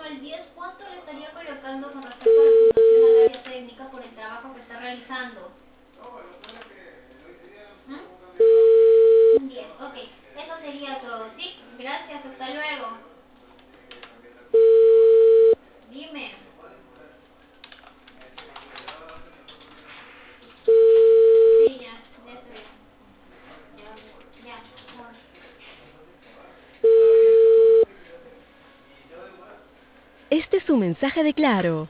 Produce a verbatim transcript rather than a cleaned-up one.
el diez, ¿cuánto le estaría colocando con respecto a la puntuación al área técnica por el trabajo que está realizando? ¿Mm? Un diez, ok. Eso sería todo, ¿sí? Gracias, hasta luego. Dime. Sí, ya, ya estoy. Ya, ya. Chao. Este es un mensaje de Claro.